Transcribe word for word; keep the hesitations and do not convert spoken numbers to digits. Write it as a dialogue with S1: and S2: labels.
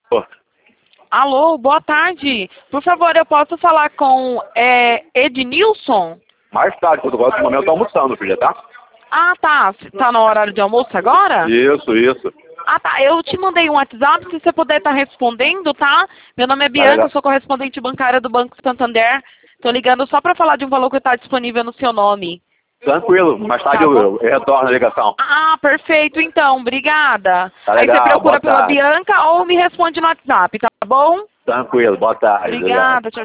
S1: Alô, boa tarde. Por favor, eu posso falar com é, Ednilson?
S2: Mais tarde, quando eu gosto do momento, eu tô almoçando, filha, tá?
S1: Ah, tá. Tá no horário de almoço agora?
S2: Isso, isso.
S1: Ah, tá. Eu te mandei um WhatsApp, se você puder estar respondendo, tá? Meu nome é
S2: Tá
S1: Bianca,
S2: legal.
S1: eu sou correspondente bancária do Banco Santander. Tô ligando só pra falar de um valor que está disponível no seu nome.
S2: Tranquilo, mais tarde
S1: Tá
S2: eu,
S1: bom.
S2: eu retorno a ligação.
S1: Ah, perfeito, então. Obrigada.
S2: Tá
S1: Aí você
S2: legal,
S1: procura
S2: boa
S1: pela
S2: tarde.
S1: Bianca ou me responde no WhatsApp, tá bom?
S2: Tranquilo, boa tarde. Obrigado.
S1: Obrigada. Tchau,